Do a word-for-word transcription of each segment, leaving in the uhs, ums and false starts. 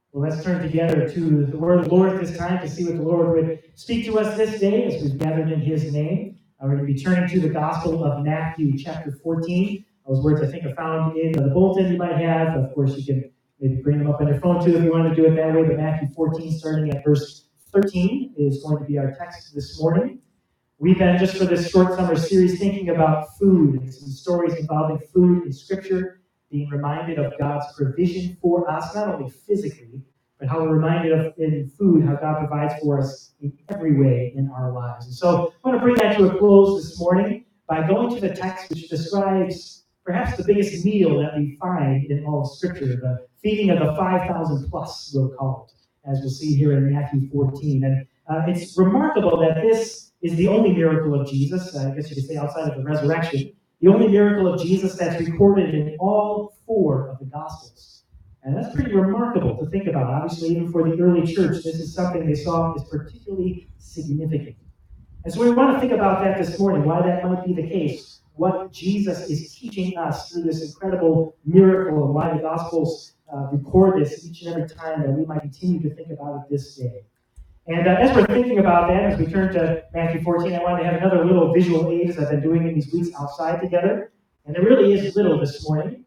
Well, let's turn together to the word of the Lord at this time to see what the Lord would speak to us this day as we've gathered in his name. Uh, we're going to be turning to the Gospel of Matthew, chapter fourteen. Those words, I think, are found in the bulletin you might have. Of course, you can maybe bring them up on your phone, too, if you want to do it that way. But Matthew fourteen, starting at verse thirteen, is going to be our text this morning. We've been, just for this short summer series, thinking about food and some stories involving food in Scripture, being reminded of God's provision for us, not only physically, but how we're reminded of in food, how God provides for us in every way in our lives. And so I want to bring that to a close this morning by going to the text which describes perhaps the biggest meal that we find in all of Scripture, the feeding of the five thousand plus, we'll call it, as we'll see here in Matthew fourteen. And uh, it's remarkable that this is the only miracle of Jesus, I guess you could say outside of the resurrection, the only miracle of Jesus that's recorded in all four of the Gospels. And that's pretty remarkable to think about. Obviously, even for the early church, this is something they saw as particularly significant. And so we want to think about that this morning, why that might be the case, what Jesus is teaching us through this incredible miracle, and why the Gospels uh, record this each and every time that we might continue to think about it this day. And uh, as we're thinking about that, as we turn to Matthew fourteen, I wanted to have another little visual aid as I've been doing in these weeks outside together. And there really is little this morning.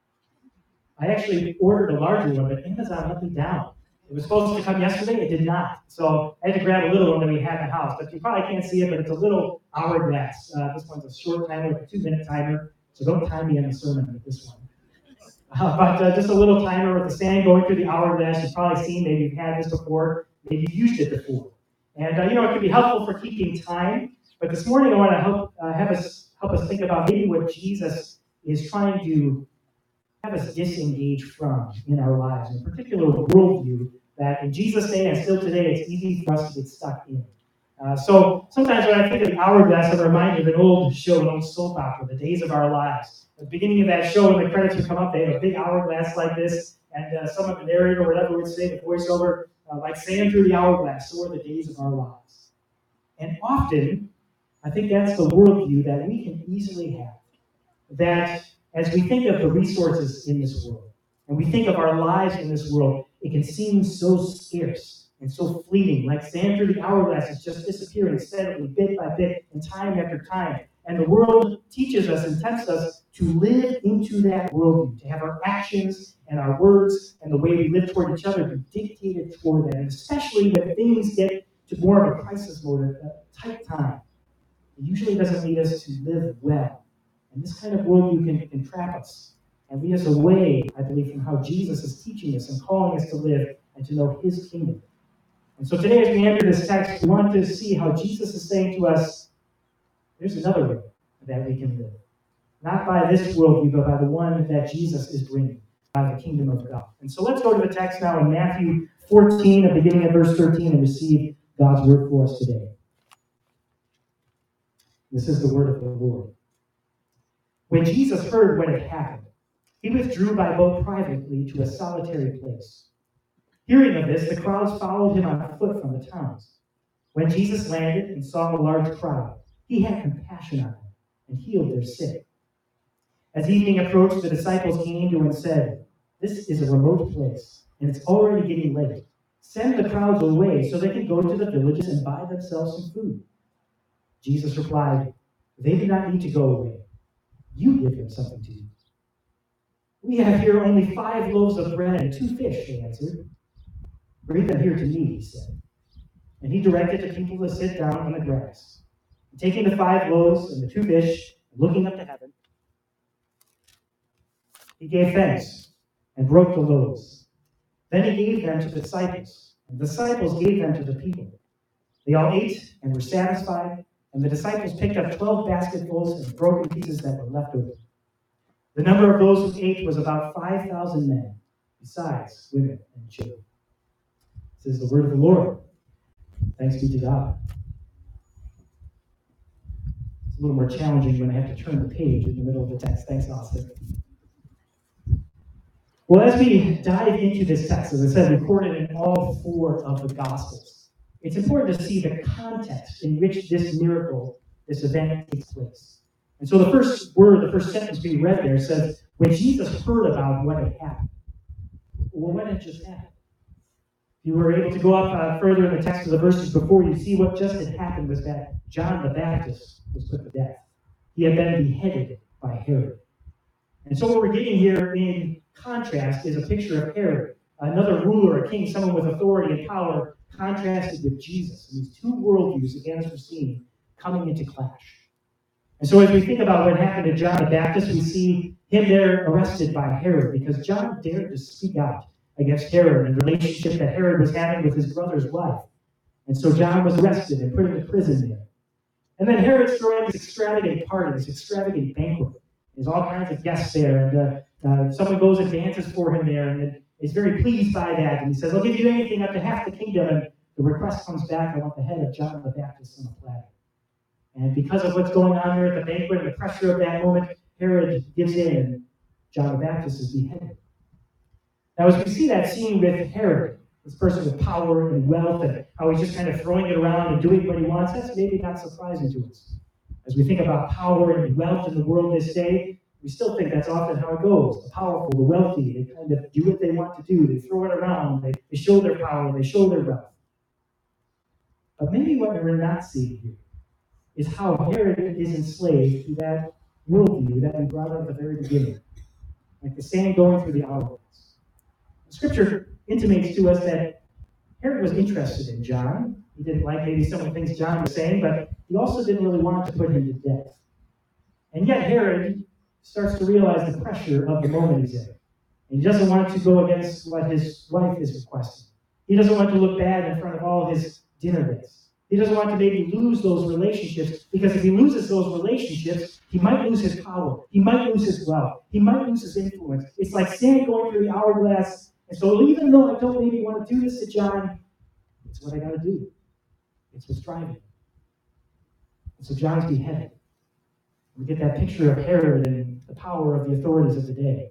I actually ordered a larger one, but Amazon let me down. It was supposed to come yesterday, it did not. So I had to grab a little one that we had in the house. But you probably can't see it, but it's a little hourglass. Uh, this one's a short timer, like a two-minute timer. So don't time me in the sermon with this one. Uh, but uh, just a little timer with the sand going through the hourglass. You've probably seen, maybe you've had this before. Maybe you've used it before. And, uh, you know, it can be helpful for keeping time. But this morning I want to help uh, have us help us think about maybe what Jesus is trying to have us disengage from in our lives, in a particular worldview that in Jesus' day and still today, it's easy for us to get stuck in. Uh, so sometimes when I think of the hourglass, I'm reminded of an old show, an old soap opera, The Days of Our Lives. At the beginning of that show, when the credits would come up, they had a big hourglass like this, and uh, some of the narrator or whatever would say, the voiceover, uh, like sand through the hourglass, so are the days of our lives. And often, I think that's the worldview that we can easily have. That as we think of the resources in this world, and we think of our lives in this world, it can seem so scarce and so fleeting, like sand through the hourglass is just disappearing steadily, bit by bit, and time after time. And the world teaches us and tempts us to live into that worldview, to have our actions and our words and the way we live toward each other be dictated toward that. And especially when things get to more of a crisis mode, a tight time, it usually doesn't lead us to live well. And this kind of worldview can, can trap us and lead us away, I believe, from how Jesus is teaching us and calling us to live and to know his kingdom. And so today, as we enter this text, we want to see how Jesus is saying to us, there's another way that we can live. Not by this worldview, but by the one that Jesus is bringing, by the kingdom of God. And so let's go to the text now in Matthew fourteen, beginning at verse thirteen, and receive God's word for us today. This is the word of the Lord. When Jesus heard what had happened, he withdrew by boat privately to a solitary place. Hearing of this, the crowds followed him on foot from the towns. When Jesus landed and saw a large crowd, he had compassion on them and healed their sick. As evening approached, the disciples came to him and said, "This is a remote place, and it's already getting late. Send the crowds away so they can go to the villages and buy themselves some food." Jesus replied, "They do not need to go away. You give them something to eat." "We have here only five loaves of bread and two fish," they answered. "Bring them here to me," he said. And he directed the people to sit down on the grass. And taking the five loaves and the two fish, and looking up to heaven, he gave thanks and broke the loaves. Then he gave them to the disciples, and the disciples gave them to the people. They all ate and were satisfied, and the disciples picked up twelve basketfuls of broken pieces that were left over. The number of those who ate was about five thousand men, besides women and children. This is the word of the Lord. Thanks be to God. It's a little more challenging when I have to turn the page in the middle of the text. Thanks, Austin. Well, as we dive into this text, as I said, recorded in all four of the Gospels, it's important to see the context in which this miracle, this event takes place. And so the first word, the first sentence we read there says, when Jesus heard about what had happened. Well, what had just happened? If you were able to go up uh, further in the text of the verses before, you see what just had happened was that John the Baptist was put to death. He had been beheaded by Herod. And so what we're getting here in contrast is a picture of Herod, another ruler, a king, someone with authority and power, contrasted with Jesus. And these two worldviews, again, as we're seeing, coming into clash. And so as we think about what happened to John the Baptist, we see him there arrested by Herod because John dared to speak out against Herod and the relationship that Herod was having with his brother's wife. And so John was arrested and put into prison there. And then Herod's throwing this extravagant party, this extravagant banquet. There's all kinds of guests there, and uh, uh, someone goes and dances for him there, and is very pleased by that. And he says, I'll give you anything up to half the kingdom. And the request comes back, I want the head of John the Baptist on a platter. And because of what's going on there at the banquet and the pressure of that moment, Herod gives in, and John the Baptist is beheaded. Now, as we see that scene with Herod, this person with power and wealth, and how he's just kind of throwing it around and doing what he wants, that's maybe not surprising to us. As we think about power and wealth in the world this day, we still think that's often how it goes. The powerful, the wealthy, they kind of do what they want to do. They throw it around. They, they show their power. They show their wealth. But maybe what we're not seeing here is how Herod is enslaved to that worldview that we brought up at the very beginning, like the sand going through the hourglass. Scripture intimates to us that Herod was interested in John. He didn't like maybe some of the things John was saying, but he also didn't really want to put him to death. And yet Herod starts to realize the pressure of the moment he's in. And he doesn't want to go against what his wife is requesting. He doesn't want to look bad in front of all his dinner guests. He doesn't want to maybe lose those relationships, because if he loses those relationships, he might lose his power. He might lose his wealth. He might lose his influence. It's like sand going through the hourglass. And so even though I don't maybe want to do this to John, it's what I got to do. It's what's driving. And so John's beheaded. We get that picture of Herod and the power of the authorities of the day.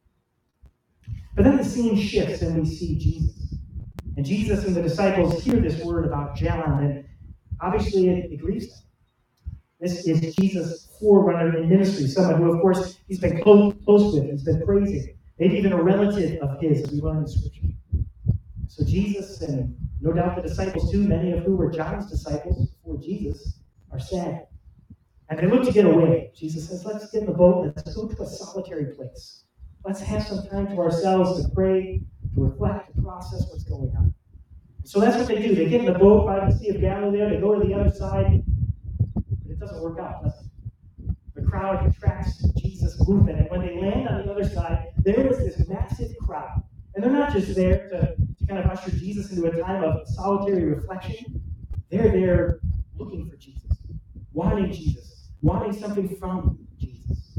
But then the scene shifts and we see Jesus. And Jesus and the disciples hear this word about John, and obviously it, it grieves them. This is Jesus' forerunner in ministry, someone who, of course, he's been close, close with, he's been praising, maybe even a relative of his, as we learn in Scripture. So Jesus, and no doubt the disciples too, many of whom were John's disciples before Jesus, are sad. And they look to get away. Jesus says, let's get in the boat, let's go to a solitary place. Let's have some time to ourselves to pray, to reflect, to process what's going on. So that's what they do. They get in the boat by the Sea of Galilee, they go to the other side, but it doesn't work out, does it? The crowd contracts Jesus' movement, and when they land on the other side, there is this massive crowd. And they're not just there to, to kind of usher Jesus into a time of solitary reflection. They're there looking for Jesus, wanting Jesus, wanting something from Jesus.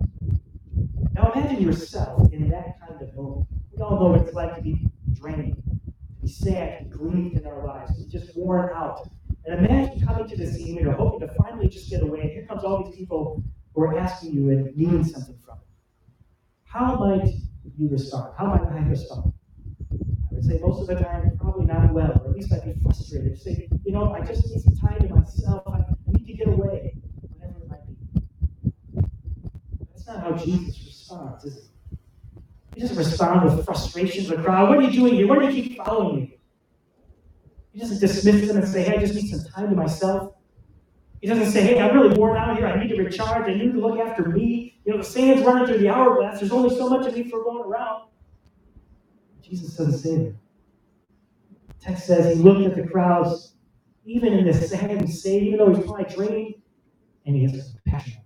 Now imagine yourself in that kind of moment. We all know what it's like to be drained, to be sad, to be grieved in our lives, to be just worn out. And imagine coming to this scene, you're hoping to finally just get away, and here comes all these people who are asking you and needing something from you. How might you respond? How might I respond? I would say most of the time, probably not well, or at least I'd be frustrated. Say, you know, I just need some time to myself. I need to get away, whatever it might be. That's not how Jesus responds, is it? He doesn't respond with frustration to the crowd. What are you doing here? Why do you keep following me? He doesn't dismiss them and say, hey, I just need some time to myself. He doesn't say, hey, I'm really worn out here. I need to recharge. I need to look after me. You know, the sand's running through the hourglass. There's only so much of me for going around. Jesus doesn't say that. The text says he looked at the crowds, even in this sad state, even though he's probably drained, and he has compassion.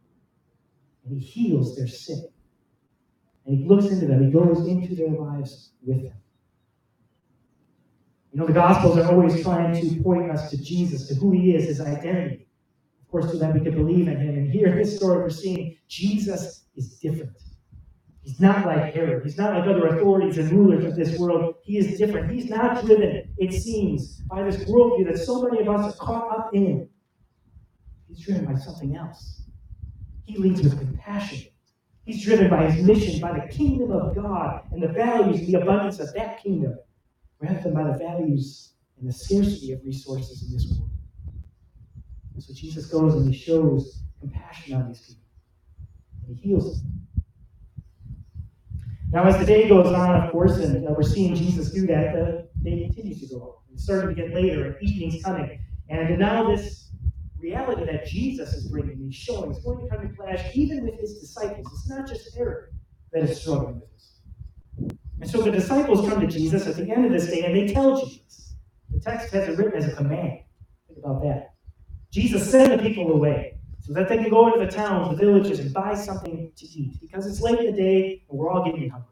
And he heals their sin. And he looks into them. He goes into their lives with them. You know, the Gospels are always trying to point us to Jesus, to who he is, his identity. Of course, so that we can believe in him. And here in this story, we're seeing Jesus is different. He's not like Herod. He's not like other authorities and rulers of this world. He is different. He's not driven, it seems, by this worldview that so many of us are caught up in. He's driven by something else. He leads with compassion. He's driven by his mission, by the kingdom of God and the values and the abundance of that kingdom, rather than by the values and the scarcity of resources in this world. And so Jesus goes and he shows compassion on these people. And he heals them. Now, as the day goes on, of course, and uh, we're seeing Jesus do that, the day continues to go on. It's starting to get later, and evening's coming. And now this reality that Jesus is bringing, he's showing, is going to come to clash even with his disciples. It's not just Herod that is struggling with this. And so the disciples come to Jesus at the end of this day, and they tell Jesus. The text has it written as a command. Think about that. Jesus sent the people away so that they can go into the towns, the villages, and buy something to eat, because it's late in the day, and we're all getting hungry.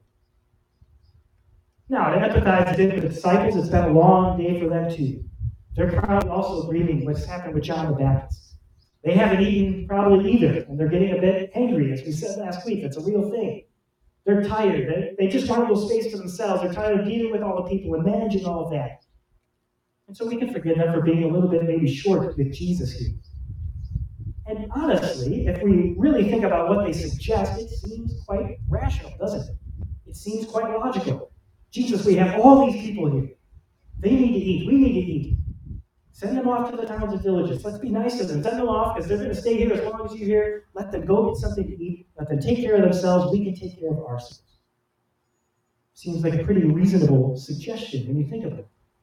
Now, to empathize a bit with the disciples, it's been a long day for them too. They're probably also grieving what's happened with John the Baptist. They haven't eaten probably either, and they're getting a bit angry, as we said last week. That's a real thing. They're tired. They, they just want a little space to themselves. They're tired of dealing with all the people and managing all of that. And so we can forgive them for being a little bit maybe short with Jesus here. And honestly, if we really think about what they suggest, it seems quite rational, doesn't it? It seems quite logical. Jesus, we have all these people here. They need to eat. We need to eat. Send them off to the towns and villages. Let's be nice to them. Send them off because they're going to stay here as long as you're here. Let them go get something to eat. Let them take care of themselves. We can take care of ourselves. Seems like a pretty reasonable suggestion when you think of it.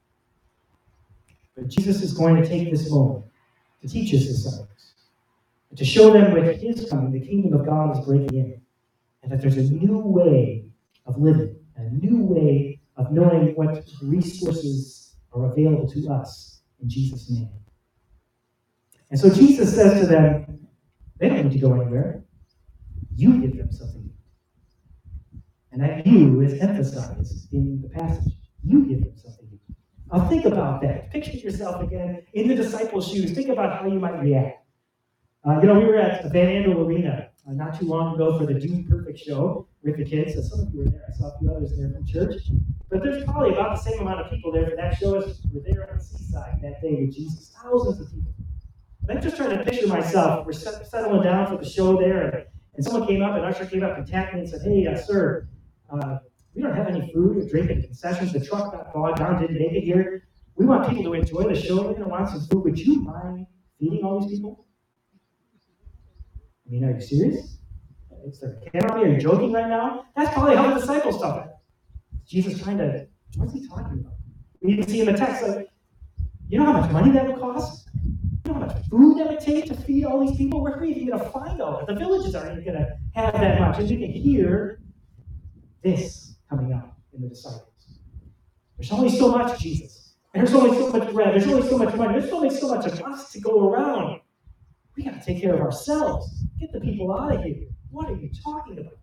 But Jesus is going to take this moment to teach his disciples, and to show them with his coming, the kingdom of God is breaking in, and that there's a new way of living, a new way of knowing what resources are available to us in Jesus' name. And so Jesus says to them, they don't need to go anywhere. You give them something to eat. And that you is emphasized in the passage. You give them something to eat. Now think about that. Picture yourself again in the disciples' shoes. Think about how you might react. Uh, you know, we were at Van Andel Arena uh, not too long ago for the Dude Perfect show with the kids. So some of you were there. I saw a few others there from church. But there's probably about the same amount of people there for that show as were there on the seaside that day with Jesus. Thousands of people. And I'm just trying to picture myself. We're settling down for the show there, and, and someone came up, and Usher came up and tapped me and said, hey, uh, sir, uh, we don't have any food or drink and concessions. The truck got bogged down, didn't make it here. We want people to enjoy the show. They're going to want some food. Would you mind feeding all these people? I mean, are you serious? Is there a camera? Are you joking right now? That's probably how the disciples thought it. Jesus kind of, what's he talking about? We even see in the text, like, you know how much money that would cost? You know how much food that would take to feed all these people? Where are we even going to find all that? The villages aren't even going to have that much. And you can hear this coming out in the disciples. There's only so much, Jesus. And there's only so much bread. There's only so much money. There's only so much of us to go around. We got to take care of ourselves. Get the people out of here. What are you talking about?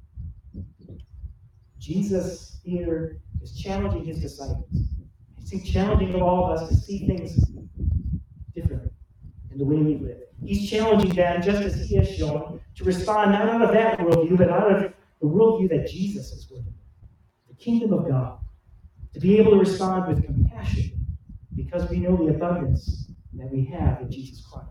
Jesus here is challenging his disciples. He's challenging all of us to see things differently in the way we live. He's challenging them, just as he has shown, to respond not out of that worldview, but out of the worldview that Jesus is with, the kingdom of God. To be able to respond with compassion because we know the abundance that we have in Jesus Christ.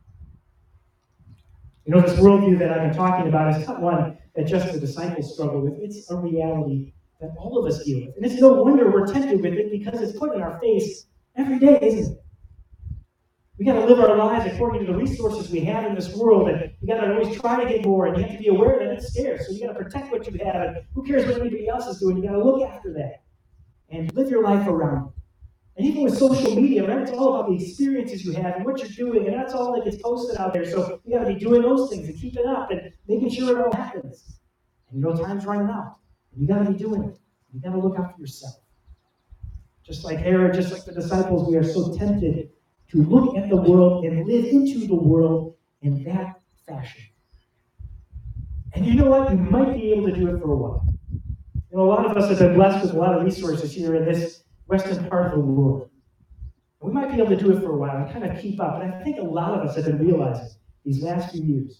You know, this worldview that I've been talking about is not one that just the disciples struggle with. It's a reality that all of us deal with. And it's no wonder we're tempted with it because it's put in our face every day, isn't it? We got to live our lives according to the resources we have in this world, and you got to always try to get more, and you have to be aware that it's scarce. So you got to protect what you have, and who cares what anybody else is doing? You got to look after that and live your life around it. And even with social media, right, it's all about the experiences you have and what you're doing, and that's all that gets posted out there. So you got to be doing those things and keeping up and making sure it all happens. And you know, time's running out. And you got to be doing it. You got to look out for yourself. Just like Herod, just like the disciples, we are so tempted to look at the world and live into the world in that fashion. And you know what? You might be able to do it for a while. You know, a lot of us have been blessed with a lot of resources here in this western part of the world. And we might be able to do it for a while and kind of keep up. And I think a lot of us have been realizing these last few years,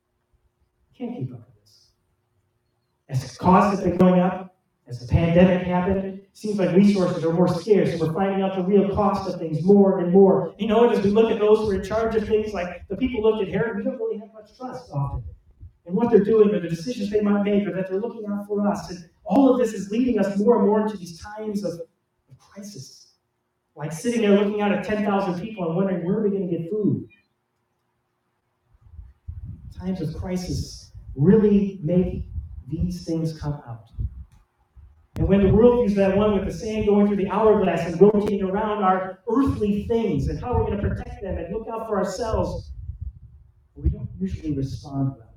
we can't keep up with this. As costs have been going up, as the pandemic happened, it seems like resources are more scarce, and we're finding out the real cost of things more and more. You know, as we look at those who are in charge of things, like the people looked at Herod, we don't really have much trust often in what they're doing or the decisions they might make or that they're looking out for us. And all of this is leading us more and more into these times of, of crisis. Like sitting there looking out at ten thousand people and wondering, where are we going to get food? Times of crisis really make these things come out. And when the world views that one with the sand going through the hourglass and rotating around our earthly things and how we're going to protect them and look out for ourselves, we don't usually respond well.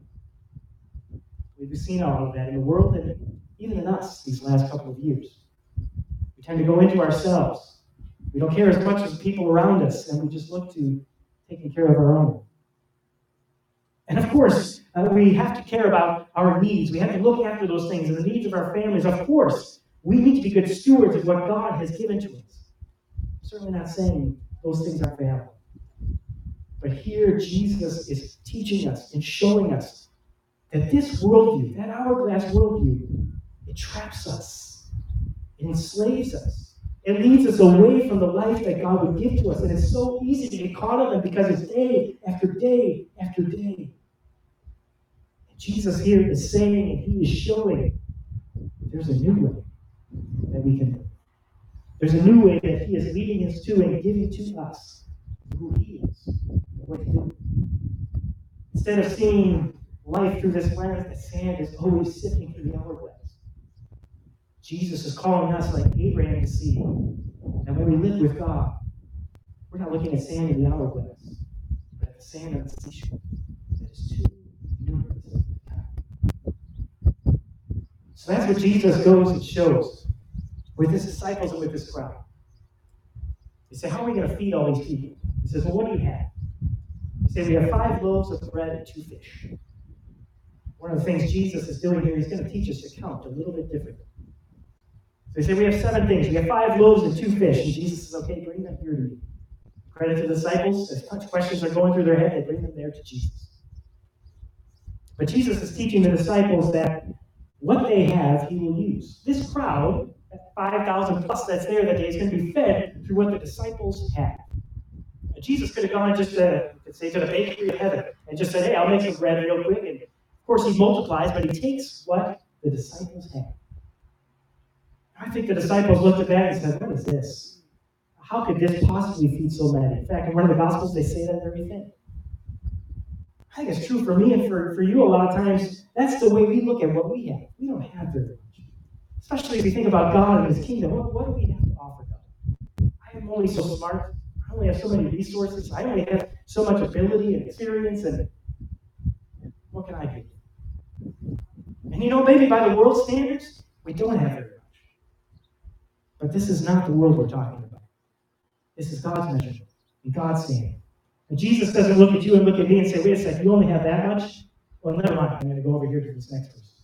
We've seen all of that in the world and even in us these last couple of years. We tend to go into ourselves. We don't care as much as the people around us, and we just look to taking care of our own. And of course, uh, we have to care about our needs. We have to look after those things and the needs of our families. Of course, we need to be good stewards of what God has given to us. I'm certainly not saying those things aren't valuable. But here, Jesus is teaching us and showing us that this worldview, that hourglass worldview, it traps us. It enslaves us. It leads us away from the life that God would give to us. And it's so easy to get caught up in because it's day after day after day. And Jesus here is saying and he is showing there's a new way that we can live. There's a new way that he is leading us to and giving to us who he is and what he did. Instead of seeing life through this lens that sand is always sifting through the hourglass, Jesus is calling us like Abraham to see that when we live with God, we're not looking at sand in the hourglass, but at the sand on the seashore that is too numerous to count. So that's what Jesus goes and shows with his disciples and with his crowd. He said, how are we going to feed all these people? He says, well, what do you have? He said, we have five loaves of bread and two fish. One of the things Jesus is doing here, he's going to teach us to count a little bit differently. So he said, we have seven things. We have five loaves and two fish. And Jesus says, okay, bring them here to me. Credit to the disciples. As much questions are going through their head, they bring them there to Jesus. But Jesus is teaching the disciples that what they have, he will use. This crowd, that five thousand plus that's there that day, is going to be fed through what the disciples have. And Jesus could have gone just to, let's say, to the bakery of heaven and just said, hey, I'll make some bread real quick. And of course, he multiplies, but he takes what the disciples have. I think the disciples looked at that and said, what is this? How could this possibly feed so many? In fact, in one of the Gospels, they say that very thing. I think it's true for me and for, for you a lot of times. That's the way we look at what we have. We don't have very much. Especially if we think about God and his kingdom. What, what do we have to offer God? I am only so smart. I only have so many resources. I only have so much ability and experience. And what can I do? And you know, maybe by the world standards, we don't have very much. But this is not the world we're talking about. This is God's measurement and God's standard. And Jesus doesn't look at you and look at me and say, wait a second, you only have that much? Well, never mind. I'm going to go over here to this next person.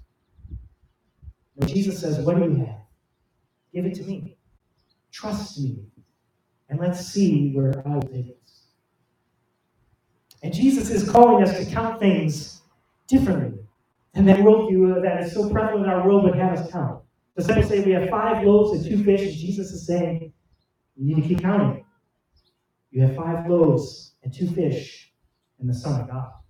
No, Jesus says, what do you have? Give it to me. Trust me. And let's see where I will take us. And Jesus is calling us to count things differently. And that worldview that is so prevalent in our world would have us count. The disciples say we have five loaves and two fish, and Jesus is saying, you need to keep counting. You have five loaves and two fish and the Son of God.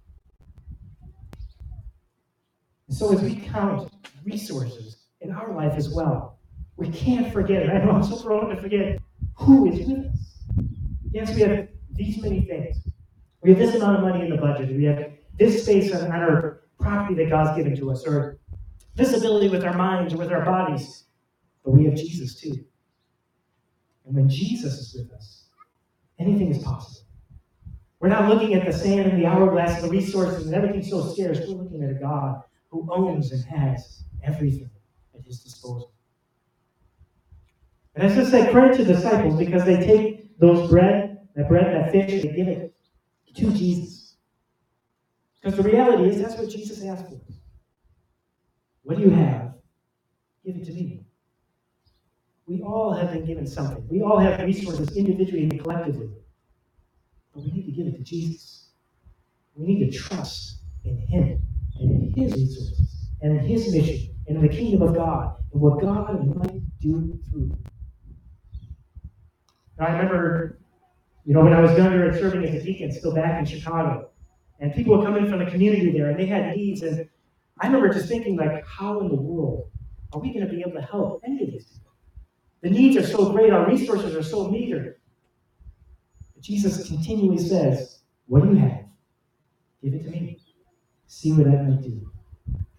And so as we count resources in our life as well, we can't forget it. I know I'm so prone to forget who is with us. Yes, we have these many things. We have this amount of money in the budget. We have this space on our property that God's given to us, or this ability with our minds or with our bodies. But we have Jesus too. And when Jesus is with us, anything is possible. We're not looking at the sand and the hourglass and the resources and everything so scarce. We're looking at a God who owns and has everything at his disposal. And I just say credit to the disciples because they take those bread, that bread, that fish, and they give it to Jesus. Because the reality is that's what Jesus asked for. What do you have? Give it to me. We all have been given something. We all have resources individually and collectively. But we need to give it to Jesus. We need to trust in him and in his resources and in his mission and in the kingdom of God and what God might do through them. Now, I remember, you know, when I was younger and serving as a deacon, still back in Chicago, and people would come in from the community there, and they had needs, and I remember just thinking, like, how in the world are we going to be able to help any of these people? The needs are so great, our resources are so meager. But Jesus continually says, what do you have? Give it to me. See what I might do.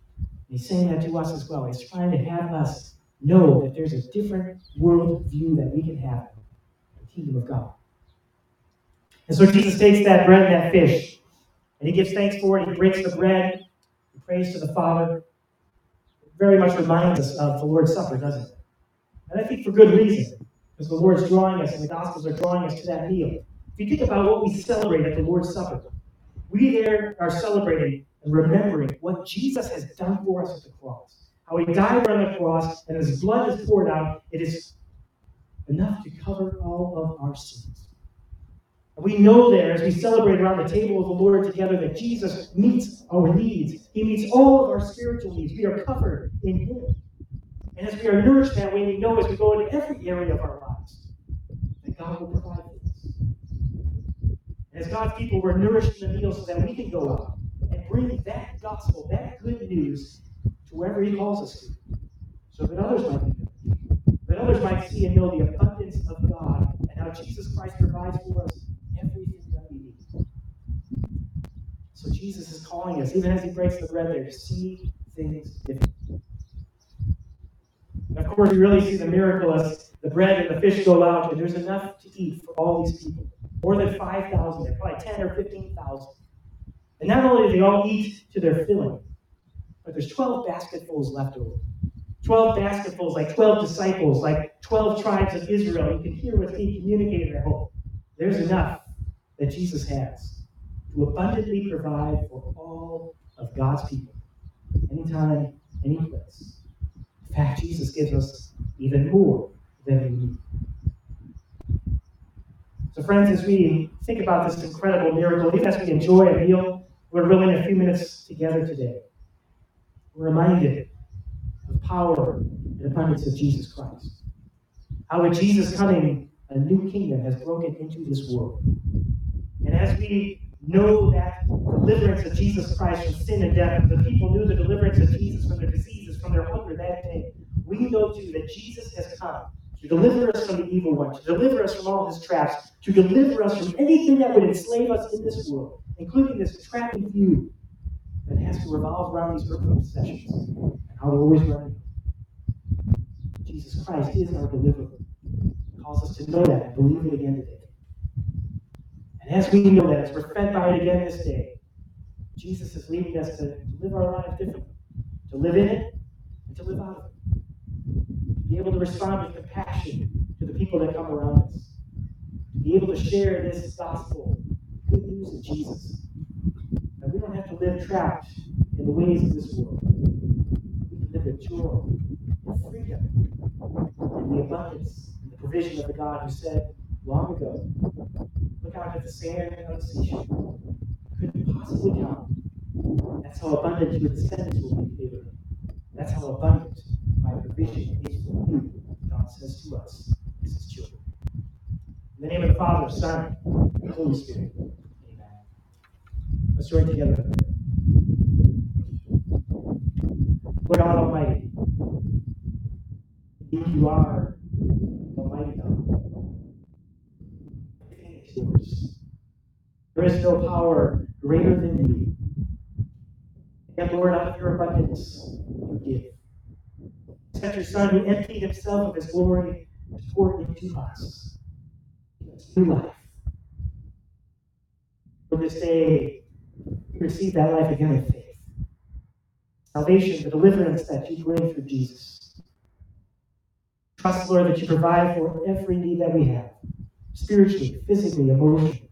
He's saying that to us as well. He's trying to have us know that there's a different world view that we can have in the kingdom of God. And so Jesus takes that bread and that fish, and he gives thanks for it. He breaks the bread. He prays to the Father. It very much reminds us of the Lord's Supper, doesn't it? And I think for good reason, because the Lord's drawing us, and the Gospels are drawing us to that meal. If you think about what we celebrate at the Lord's Supper, we there are celebrating and remembering what Jesus has done for us at the cross. How he died on the cross, and his blood is poured out. It is enough to cover all of our sins. And we know there, as we celebrate around the table of the Lord together, that Jesus meets our needs. He meets all of our spiritual needs. We are covered in him. And as we are nourished that way, we know as we go into every area of our lives, that God will provide for us. And as God's people, we're nourished in the meal so that we can go out and bring that gospel, that good news, to wherever he calls us to, so that others might be nourished, that others might see and know the abundance of God and how Jesus Christ provides for us everything that we need. So Jesus is calling us, even as he breaks the bread there, to see things differently. And of course, we really see the miracle as the bread and the fish go out, and there's enough to eat for all these people. More than five thousand, there, probably ten or fifteen thousand. And not only do they all eat to their filling, but there's twelve basketfuls left over. twelve basketfuls, like twelve disciples, like twelve tribes of Israel. You can hear what's being communicated at home. There's enough that Jesus has to abundantly provide for all of God's people, anytime, any place. In fact, Jesus gives us even more than we need. So friends, as we think about this incredible miracle, even as we enjoy a meal, we're really in a few minutes together today. We're reminded of the power and abundance of Jesus Christ. How with Jesus coming, a new kingdom has broken into this world. And as we know that deliverance of Jesus Christ from sin and death, the people knew the deliverance of Jesus from their diseases, from their hunger that day, we know too that Jesus has come to deliver us from the evil one, to deliver us from all his traps, to deliver us from anything that would enslave us in this world, including this trapping view that has to revolve around these earthly possessions and how we're always running. Jesus Christ is our deliverer. He calls us to know that and believe it again today. And as we know that, as we're fed by it again this day, Jesus is leading us to live our lives differently, to live in it and to live out of it. To be able to respond with compassion to the people that come around us. To be able to share this gospel, good news of Jesus. That we don't have to live trapped in the ways of this world. We can live with joy and freedom and the abundance and the provision of the God who said long ago, look out at the sand and the seashore. Couldn't possibly count. That's how abundant your descendants will be, Abraham. That's how abundant my provision is for you, God says to us as his children. In the name of the Father, Son, and Holy Spirit. Amen. Let's join together in prayer. Lord God Almighty, indeed you are Almighty God. Everything is yours. There is no power greater than you. And Lord, out of your abundance, you give. You sent your Son who emptied himself of his glory to pour into us new life. For this day, we receive that life again in faith. Salvation, the deliverance that you bring through Jesus. Trust, Lord, that you provide for every need that we have, spiritually, physically, emotionally.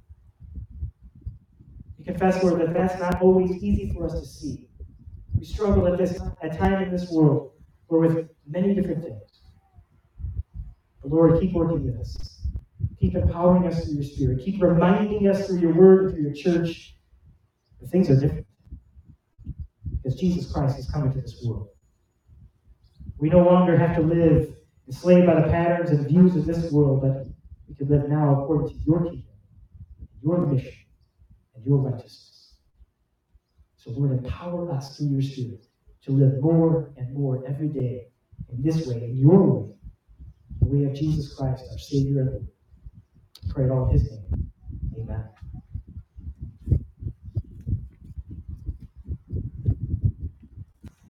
We confess, Lord, that that's not always easy for us to see. We struggle at this at time in this world, or with many different things. But Lord, keep working with us. Keep empowering us through your Spirit. Keep reminding us through your word and through your church that things are different. Because Jesus Christ has come into this world. We no longer have to live enslaved by the patterns and views of this world, but we can live now according to your kingdom, your mission, and your righteousness. So Lord, empower us through your Spirit to live more and more every day in this way, in your way, the way of Jesus Christ, our Savior and Lord. Pray it all in his name. Amen.